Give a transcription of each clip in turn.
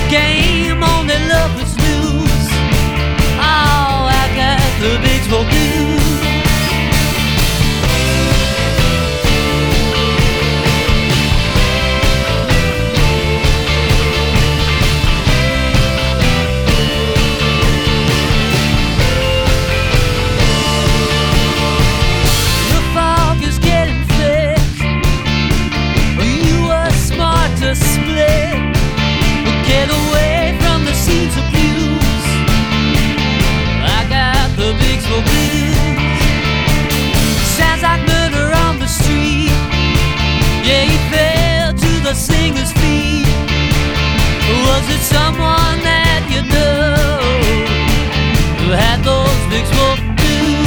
game only lovers lose. Oh, I got the big smoke blues. The fog is getting thick. You were smart to split. Get away from the scenes of blues. I got the big smoke blues. Sounds like murder on the street. Yeah, he fell to the singer's feet. Was it someone that you know who had those big smoke blues?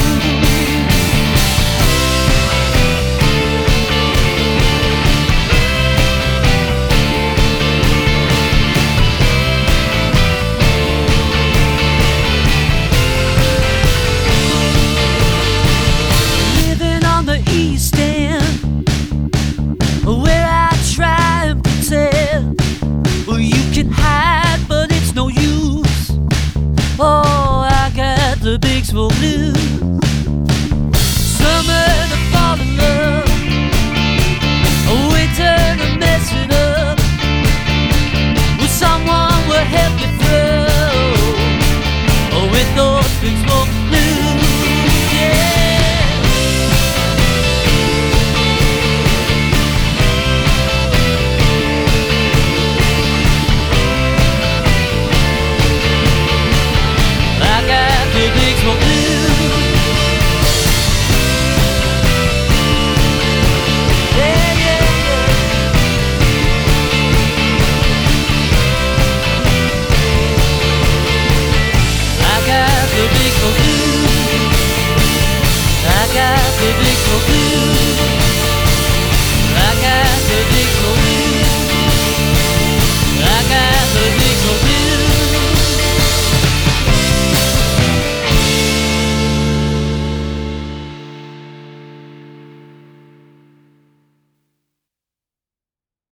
East End, where I try and pretend, well, you can hide, but it's no use. Oh, I got the big smoke blues. Summer to fall in love, winter to mess it up. Well, someone will help you through with those big smoke blues. Yeah. Big smoke blues. Yeah, yeah, yeah. I got the big smoke blues. I got the big smoke blues. I got the big